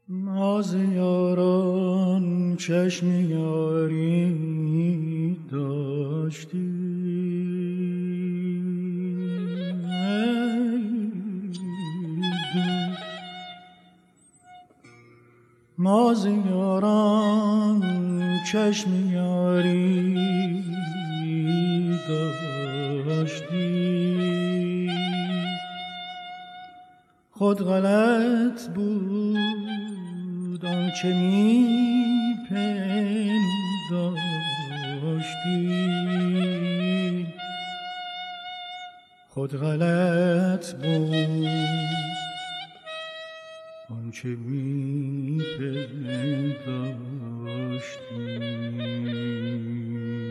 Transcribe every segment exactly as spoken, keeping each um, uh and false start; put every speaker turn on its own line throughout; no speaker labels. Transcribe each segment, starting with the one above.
ما ز یاران چشم یاری داشتیم، ما ز یاران چشم یاری داشتیم، خود غلط بود آنچه می پنداشتیم، خود غلط بود آنچه می پنداشتیم.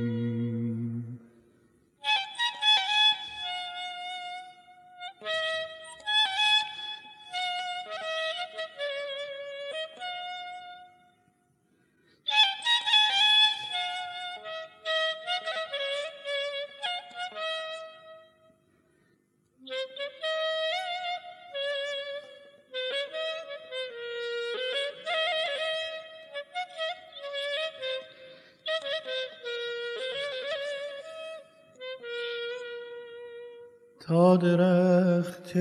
تا درخت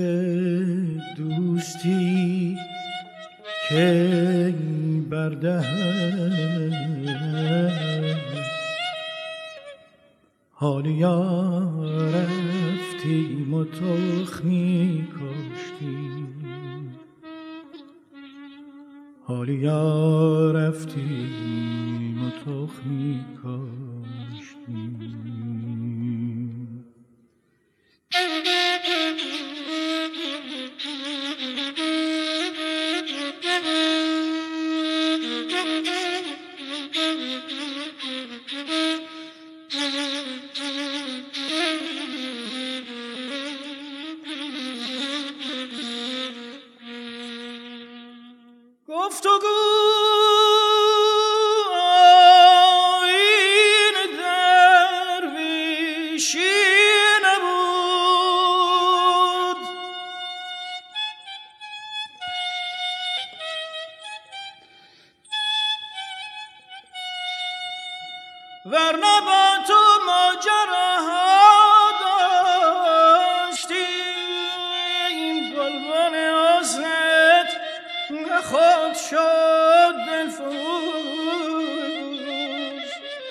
دوستی که بردهد، حالیا رفتیم و تخمی کاشتیم، حالیا رفتیم و تخمی کاشتیم. ورنه با تو ماجراها داشتیم، گلبن حسنت نخود شد دلفروز،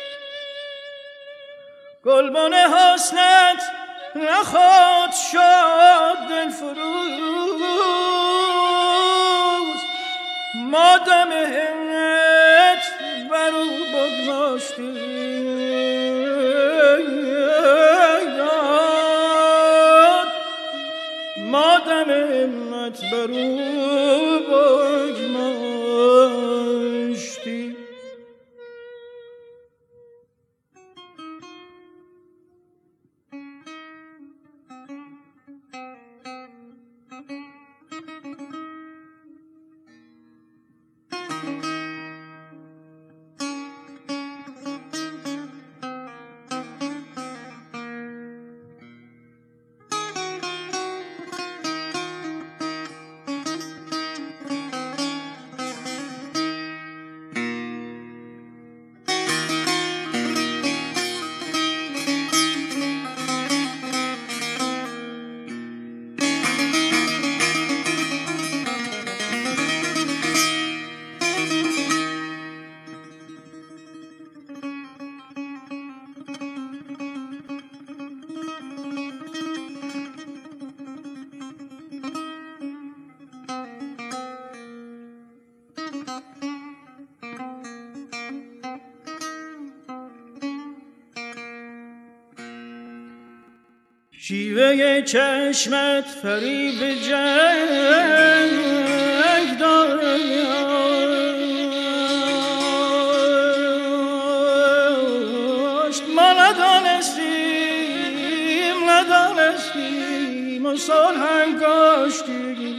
گلبن حسنت نخود شد دلفروز، ما دم همت برو بگذاشتیم، ما دم همت برو بگذاشتیم. شیوه چشمت فریب جنگ داشت، ما ندانستیم ندانستیم و صلح کاشتیم،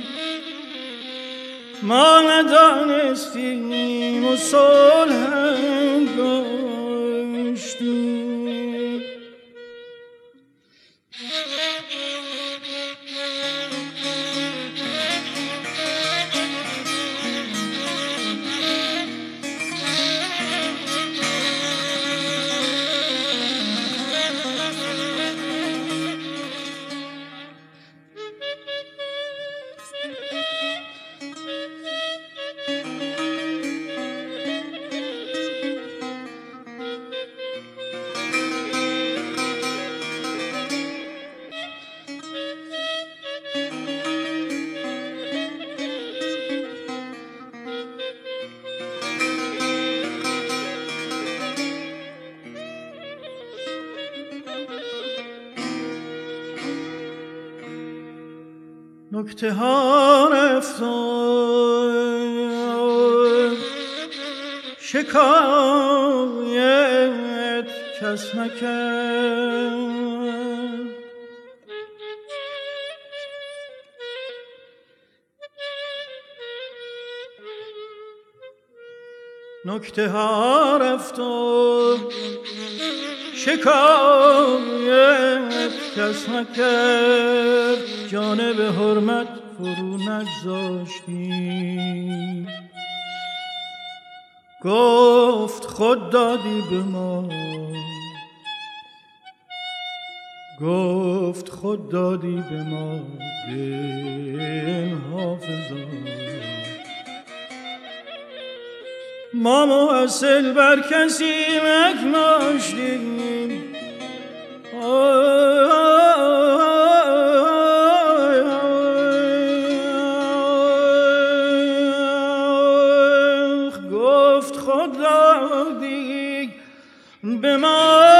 ما ندانستیم و صلح کاشتیم. نکته ها رفتار شکایت کس نکرد. نکته ها رفتار شکایت کس نکرد. جانب حرمت فرو نگذاشتی، گفت خود دادی به ما، گفت خود دادی به ما دل حافظا. ما موصل بر کسی نگماشتیم، گفت خود دادی به ما